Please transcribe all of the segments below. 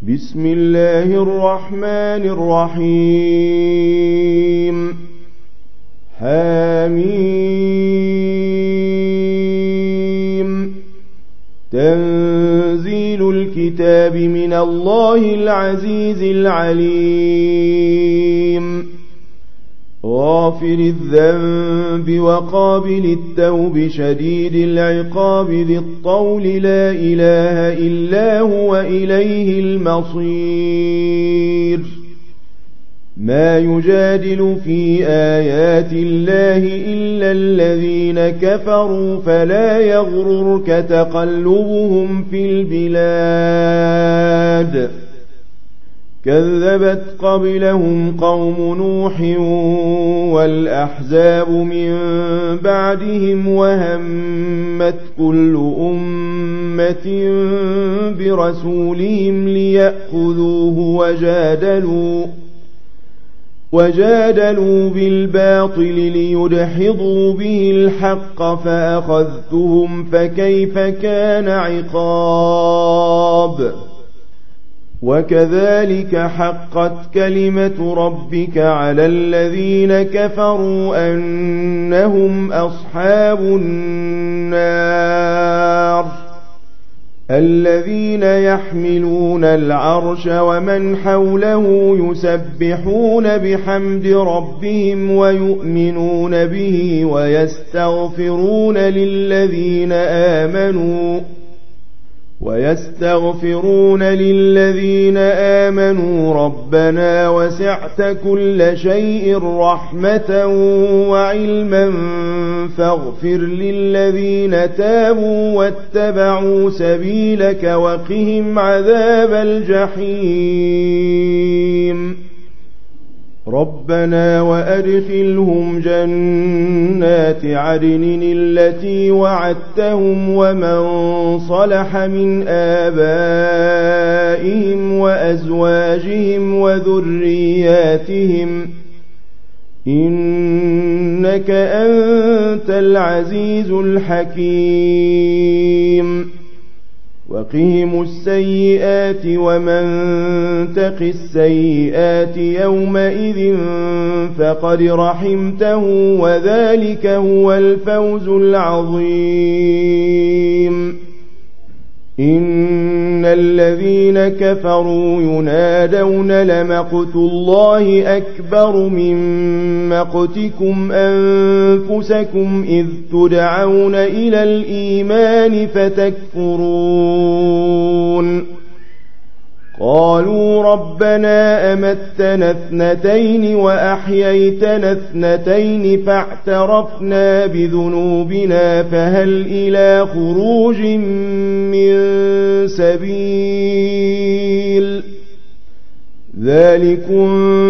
بسم الله الرحمن الرحيم حميم تنزيل الكتاب من الله العزيز العليم غافر الذنب وقابل التوب شديد العقاب ذي الطول لا إله إلا هو إليه المصير ما يجادل في آيات الله إلا الذين كفروا فلا يغررك تقلبهم في البلاد كذبت قبلهم قوم نوح والأحزاب من بعدهم وهمت كل أمة برسولهم ليأخذوه وجادلوا بالباطل ليدحضوا به الحق فأخذتهم فكيف كان عقاب وكذلك حقت كلمة ربك على الذين كفروا أنهم أصحاب النار الذين يحملون العرش ومن حوله يسبحون بحمد ربهم ويؤمنون به ويستغفرون للذين آمنوا ربنا وسعت كل شيء رحمة وعلما فاغفر للذين تابوا واتبعوا سبيلك وقهم عذاب الجحيم ربنا وأدخلهم جنات عدن التي وعدتهم ومن صلح من آبائهم وأزواجهم وذرياتهم إنك أنت العزيز الحكيم وقهم السيئات ومن تق السيئات يومئذ فقد رحمته وذلك هو الفوز العظيم إن الذين كفروا ينادون لمقت الله أكبر من مقتكم أنفسكم إذ تدعون إلى الإيمان فتكفرون قالوا ربنا أمتنا اثنتين وأحييتنا اثنتين فاعترفنا بذنوبنا فهل إلى خروج من سبيل ذلكم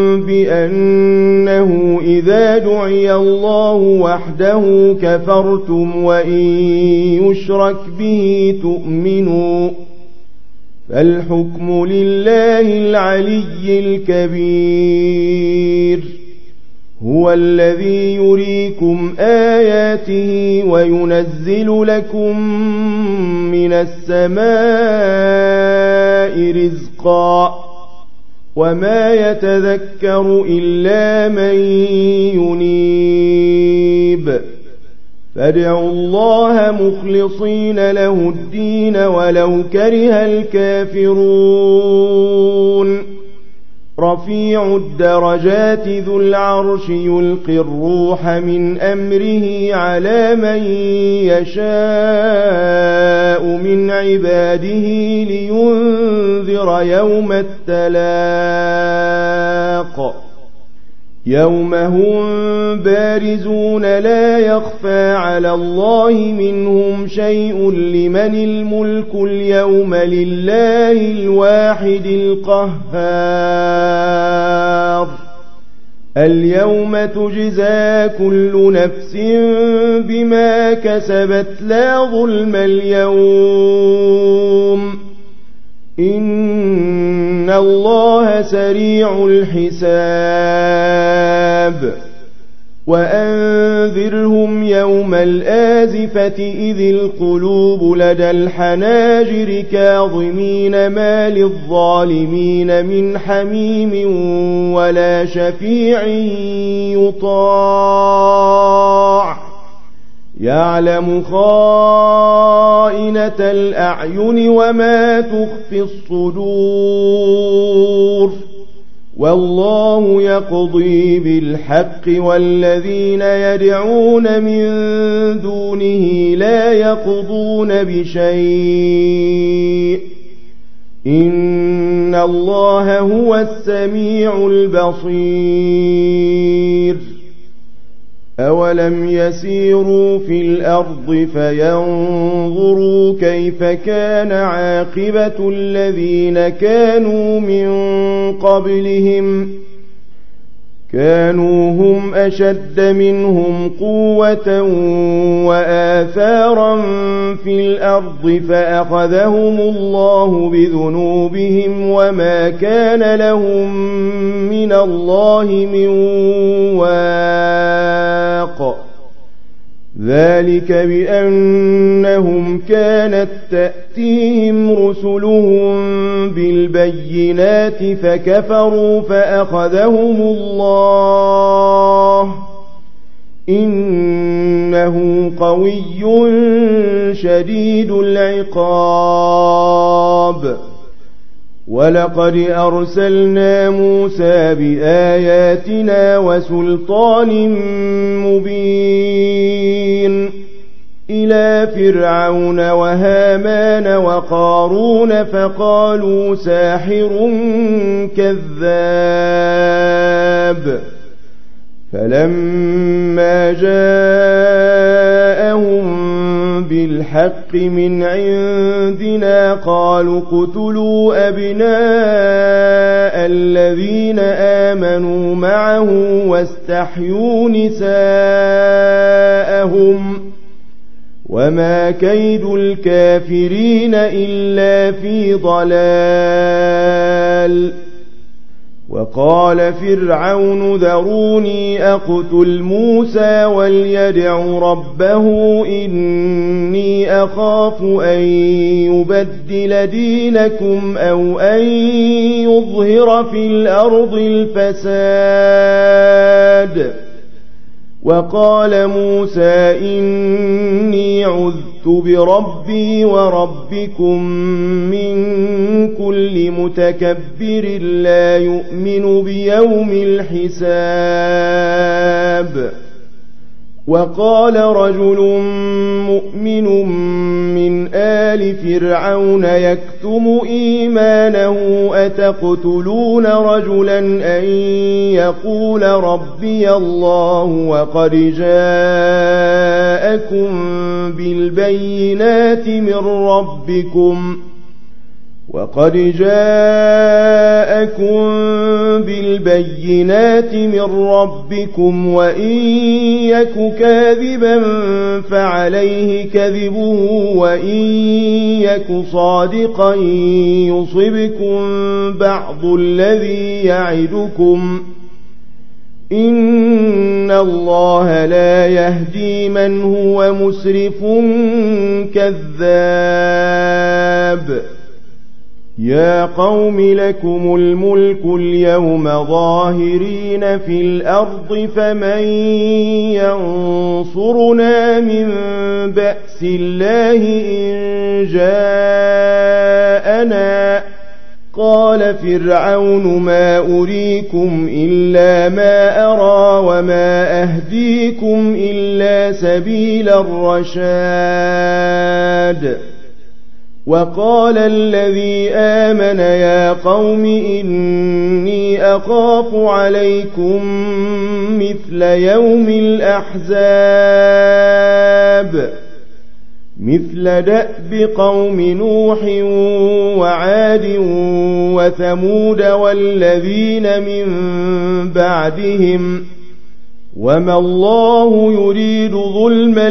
بأنه إذا دعي الله وحده كفرتم وإن يشرك به تؤمنوا فالحكم لله العلي الكبير هو الذي يريكم آياته وينزل لكم من السماء رزقا وما يتذكر إلا من ينيب فادعوا الله مخلصين له الدين ولو كره الكافرون رفيع الدرجات ذو العرش يلقي الروح من أمره على من يشاء من عباده لينذر يوم التلاق يوم هم بارزون لا يخفى على الله منهم شيء لمن الملك اليوم لله الواحد القهار اليوم تجزى كل نفس بما كسبت لا ظلم اليوم إن الله سريع الحساب وأنذرهم يوم الآزفة إذ القلوب لدى الحناجر كاظمين ما للظالمين من حميم ولا شفيع يطاع يعلم خائنة الأعين وما تخفي الصدور والله يقضي بالحق والذين يدعون من دونه لا يقضون بشيء إن الله هو السميع البصير أولم يسيروا في الأرض فينظروا كيف كان عاقبة الذين كانوا من قبلهم كانوا هم أشد منهم قوة وآثارا في الأرض فأخذهم الله بذنوبهم وما كان لهم من الله من واق ذلك بأنهم كانت تأتيهم رسلهم بالبينات فكفروا فأخذهم الله إنه قوي شديد العقاب ولقد أرسلنا موسى بآياتنا وسلطان مبين إلى فرعون وهامان وقارون فقالوا ساحر كذاب فلما جاءهم بالحق من عندنا قالوا اقتلوا أبناء الذين آمنوا معه واستحيوا نساءهم وما كيد الكافرين إلا في ضلال وقال فرعون ذروني أقتل موسى وليدع ربه إني أخاف أن يبدل دينكم أو أن يظهر في الأرض الفساد وقال موسى إني عذت بربي وربكم من كل متكبر لا يؤمن بيوم الحساب وقال رجل مؤمن من آل فرعون يكتم إيمانه أتقتلون رجلا أن يقول ربي الله وقد جاءكم بالبينات من ربكم وإن يك كاذبا فعليه كذبه وإن يك صادقا يصبكم بعض الذي يعدكم إن الله لا يهدي من هو مسرف كذاب يا قوم لكم الملك اليوم ظاهرين في الأرض فمن ينصرنا من بأس الله إن جاءنا قال فرعون ما أريكم إلا ما أرى وما أهديكم إلا سبيل الرشاد وقال الذي آمن يا قوم إني أخاف عليكم مثل يوم الأحزاب مثل دأب قوم نوح وعاد وثمود والذين من بعدهم وما الله يريد ظلما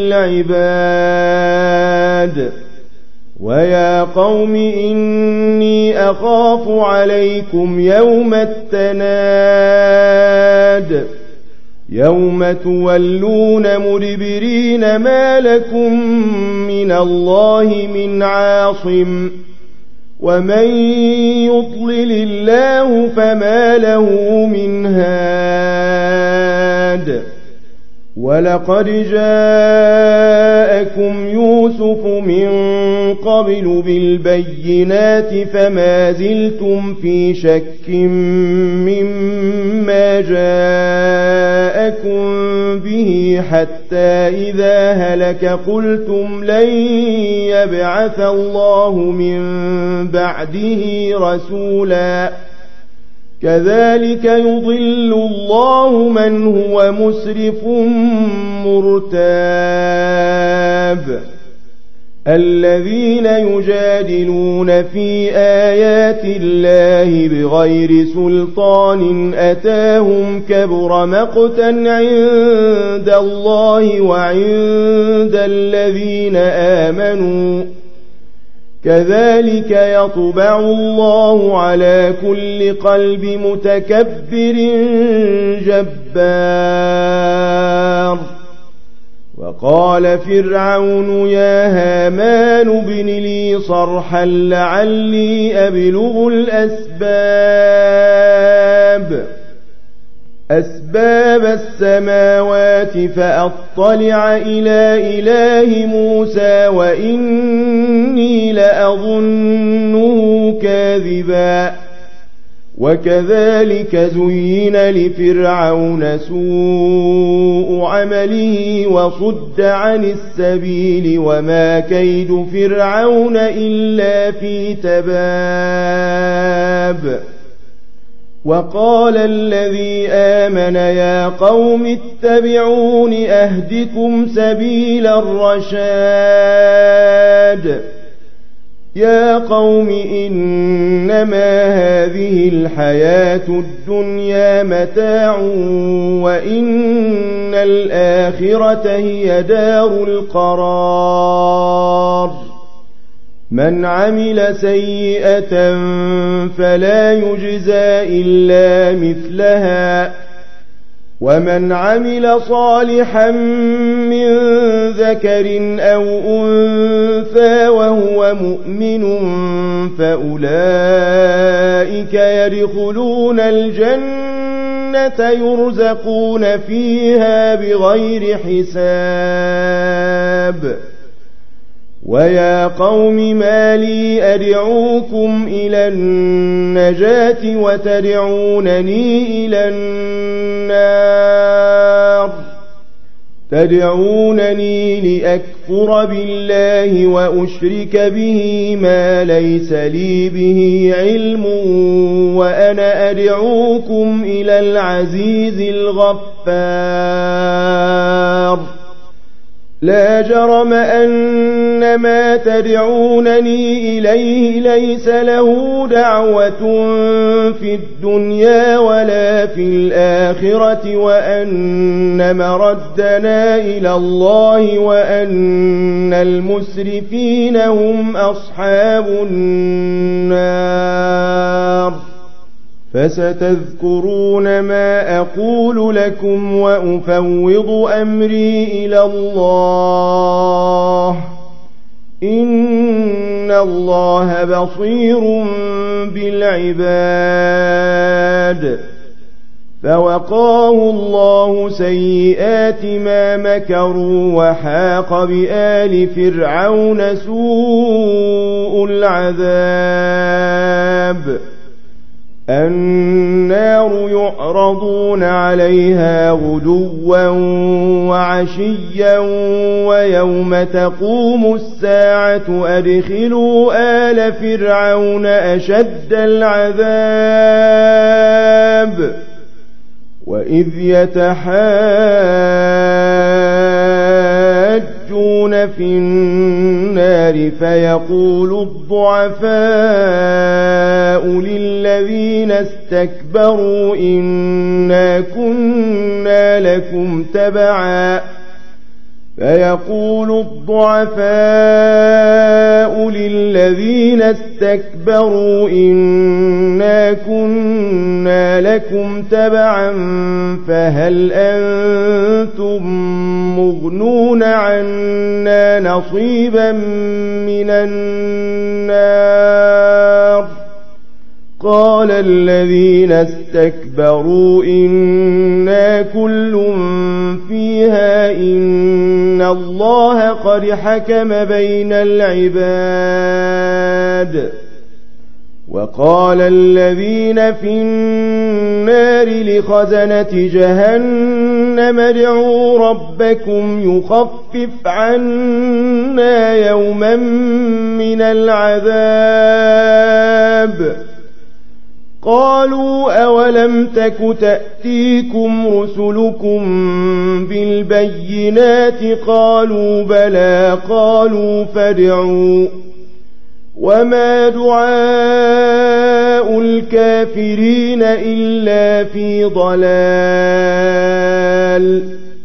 للعباد ويا قوم إني أخاف عليكم يوم التناد يوم تولون مدبرين ما لكم من الله من عاصم ومن يضلل الله فما له من هاد ولقد جاءكم يوسف من قبل بالبينات فما زلتم في شك مما جاءكم به حتى إذا هلك قلتم لن يبعث الله من بعده رسولا كذلك يضل الله من هو مسرف مرتاب الذين يجادلون في آيات الله بغير سلطان أتاهم كبر مقتا عند الله وعند الذين آمنوا كذلك يطبع الله على كل قلب متكبر جبار وقال فرعون يا هامان ابن لي صرحا لعلي أبلغ أسباب السماوات فأطلع إلى إله موسى وإني لأظنه كاذبا وكذلك زين لفرعون سوء عمله وصد عن السبيل وما كيد فرعون إلا في تباب وقال الذي آمن يا قوم اتبعون أهدكم سبيل الرشاد يا قوم إنما هذه الحياة الدنيا متاع وإن الآخرة هي دار القرار من عمل سيئة فلا يجزى إلا مثلها ومن عمل صالحا من ذكر أو أنثى وهو مؤمن فأولئك يدخلون الجنة يرزقون فيها بغير حساب ويا قوم ما لي أدعوكم إلى النجاة وتدعونني إلى النار تدعونني لأكفر بالله وأشرك به ما ليس لي به علم وأنا أدعوكم إلى العزيز الغفار لا جرم أن ما تدعونني إليه ليس له دعوة في الدنيا ولا في الآخرة وأن مردنا إلى الله وأن المسرفين هم أصحاب النار فستذكرون ما أقول لكم وأفوض أمري إلى الله إن الله بصير بالعباد فوقاه الله سيئات ما مكروا وحاق بآل فرعون سوء العذاب النار يعرضون عليها غدوا وعشيا ويوم تقوم الساعة أدخلوا آل فرعون أشد العذاب وإذ يتحاجون في النار فيقول الضعفاء للذين استكبروا إنا كنا لكم تبعا فيقول الضعفاء للذين استكبروا إنا كنا لكم تبعا فهل أنتم مغنون عنا نصيبا من النار قال الذين استكبروا إنا كل فيها إن الله قد حكم بين العباد وقال الذين في النار لخزنة جهنم ادعوا ربكم يخفف عنا يوما من العذاب قالوا أولم تك تأتيكم رسلكم بالبينات قالوا بلى قالوا فادعوا وما دعاء الكافرين إلا في ضلال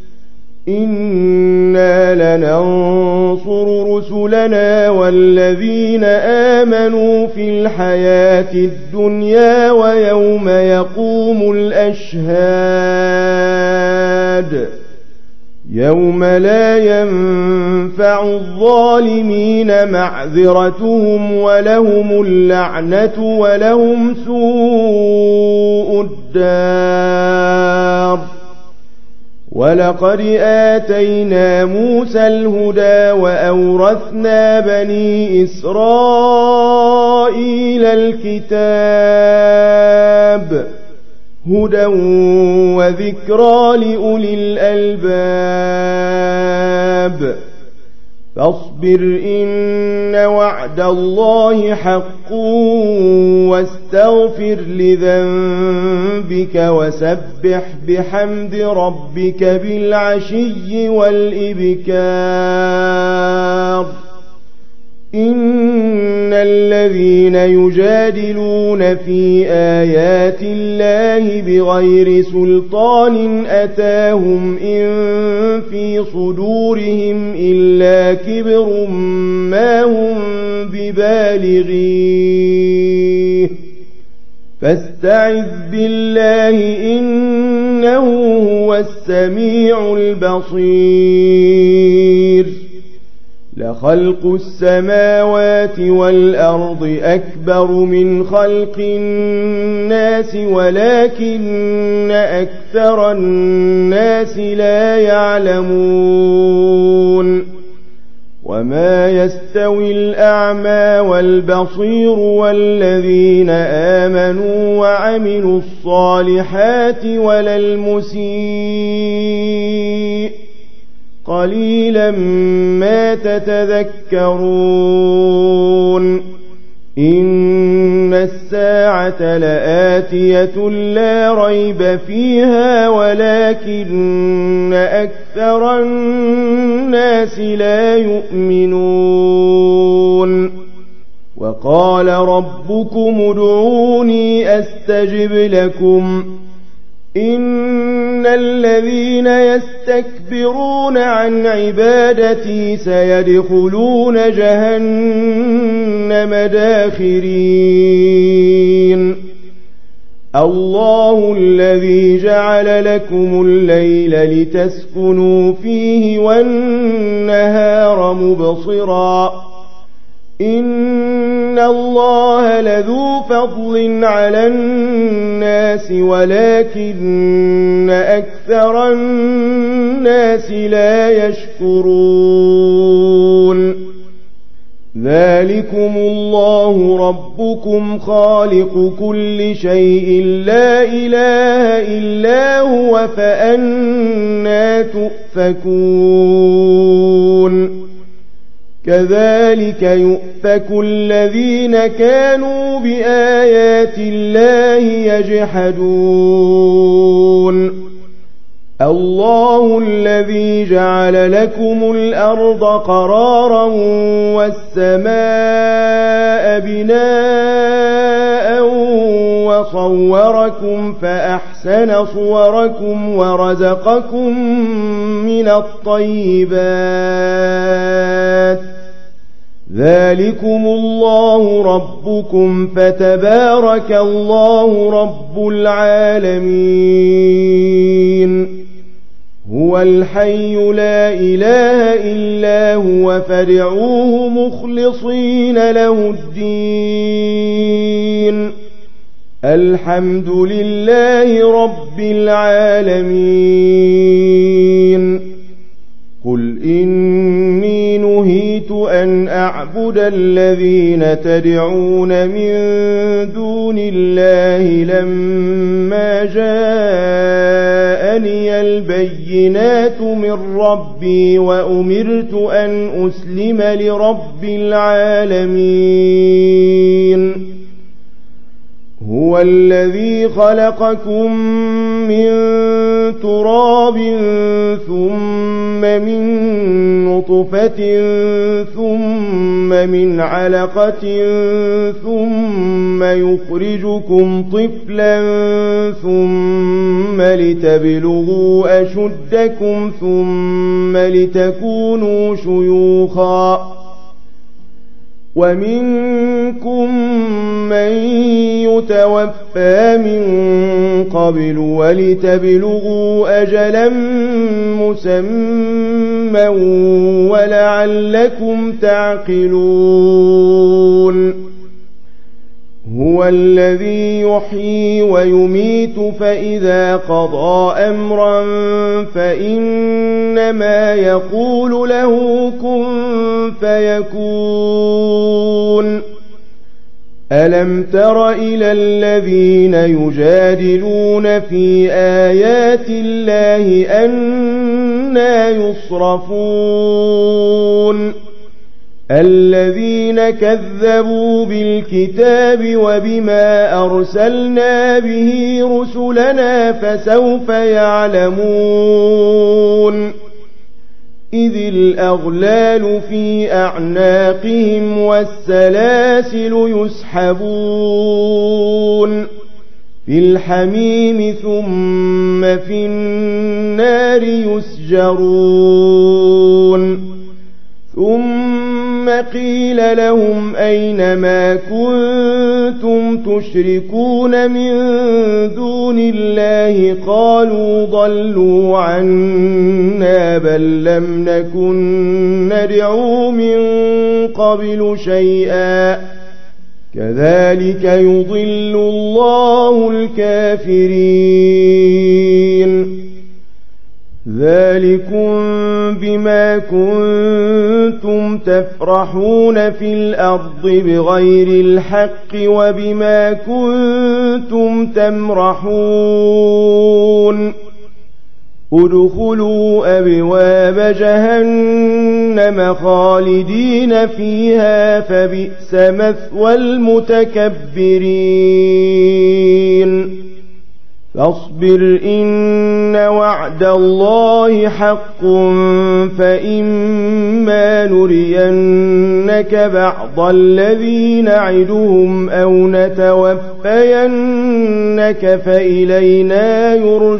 إنا لننصر رسلنا والذين آمنوا في الحياة الدنيا ويوم يقوم الأشهاد يوم لا ينفع الظالمين معذرتهم ولهم اللعنة ولهم سوء الدار ولقد آتينا موسى الهدى وأورثنا بني إسرائيل الكتاب هدى وذكرى لأولي الألباب فاصبر إن وعد الله حق واستغفر لذنبك وسبح بحمد ربك بالعشي والإبكار إن الذين يجادلون في آيات الله بغير سلطان أتاهم إن في صدورهم إلا كبر ما هم ببالغيه فاستعذ بالله إنه هو السميع البصير لخلق السماوات والأرض أكبر من خلق الناس ولكن أكثر الناس لا يعلمون وما يستوي الأعمى والبصير والذين آمنوا وعملوا الصالحات ولا المسيء قليلا ما تتذكرون إن الساعة لآتية لا ريب فيها ولكن أكثر الناس لا يؤمنون وقال ربكم ادعوني أستجب لكم إن الذين يستكبرون عن عبادتي سيدخلون جهنم داخرين الله الذي جعل لكم الليل لتسكنوا فيه والنهار مبصرا إن الله لذو فضل على الناس ولكن أكثر الناس لا يشكرون ذلكم الله ربكم خالق كل شيء لا إله إلا هو فأنى تؤفكون كذلك يؤفك الذين كانوا بآيات الله يجحدون الله الذي جعل لكم الأرض قرارا والسماء بناء وصوركم فأحسن فأحسن صوركم ورزقكم من الطيبات ذلكم الله ربكم فتبارك الله رب العالمين هو الحي لا إله إلا هو فادعوه مخلصين له الدين الحمد لله رب العالمين قل إني نهيت أن أعبد الذين تدعون من دون الله لما جاءني البينات من ربي وأمرت أن أسلم لرب العالمين هو الذي خلقكم من تراب ثم من نطفة ثم من علقة ثم يخرجكم طفلا ثم لتبلغوا أشدكم ثم لتكونوا شيوخا ومنكم من يتوفى من قبل ولتبلغوا أجلا مسمى ولعلكم تعقلون هو الذي يحيي ويميت فإذا قضى أمرا فإنما يقول له كن فيكون ألم تر إلى الذين يجادلون في آيات الله أنى يصرفون الذين كذبوا بالكتاب وبما أرسلنا به رسلنا فسوف يعلمون إذ الأغلال في أعناقهم والسلاسل يسحبون في الحميم ثم في النار يسجرون ثم قيل لهم أين ما كنتم تشركون من دون الله قالوا ضلوا عنا بل لم نكن ندعو من قبل شيئا كذلك يضل الله الكافرين ذلكم بما كنتم تفرحون في الأرض بغير الحق وبما كنتم تمرحون ادخلوا أبواب جهنم خالدين فيها فبئس مثوى المتكبرين فاصبر إن وعد الله حق فإما نرينك بعض الذي نعدهم أو نتوفينك فإلينا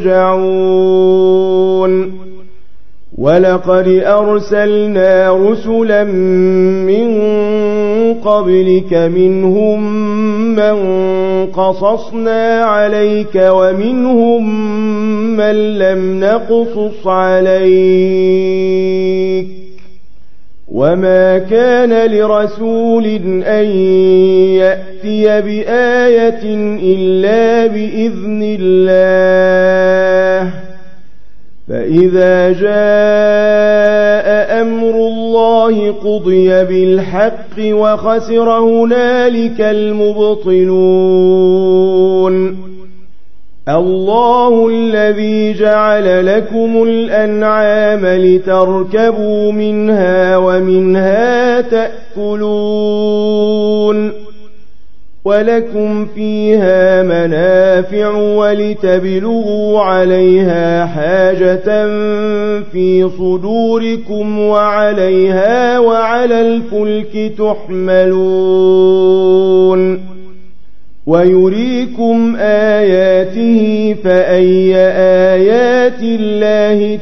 يرجعون ولقد أرسلنا رسلا من قبلك منهم من قصصنا عليك ومنهم من لم نقصص عليك وما كان لرسول أن يأتي بآية إلا بإذن الله فإذا جاء أمر الله قضي بالحق وخسر هنالك المبطلون الله الذي جعل لكم الأنعام لتركبوا منها ومنها تأكلون ولكم فيها منافع ولتبلغوا عليها حاجة في صدوركم وعليها وعلى الفلك تحملون ويريكم آياته فأي آيات الله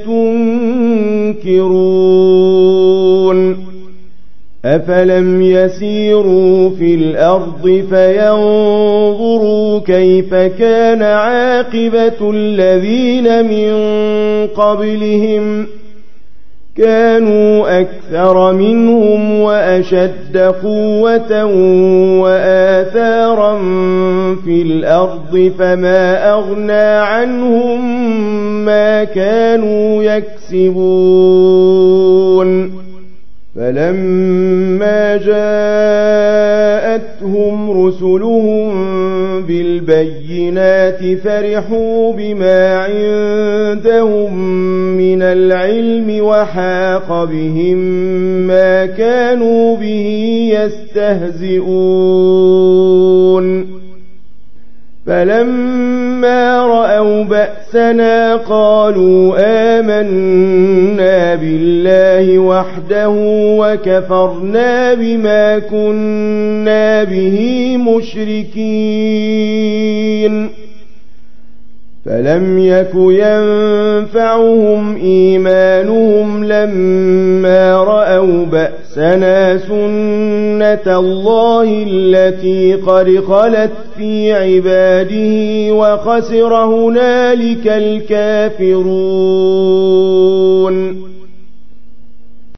تنكرون أفلم يسيروا في الأرض فينظروا كيف كان عاقبة الذين من قبلهم كانوا أكثر منهم وأشد قوة وآثارا في الأرض فما أغنى عنهم ما كانوا يكسبون فلما جاءتهم رسلهم بالبينات فرحوا بما عندهم من العلم وحاق بهم ما كانوا به يستهزئون فلما رأوا بأسنا قالوا آمنا بالله وحده وكفرنا بما كنا به مشركين فلم يك ينفعهم إيمانهم لما رأوا بأسنا سنة الله التي قد خلت في عباده وخسر هنالك الكافرون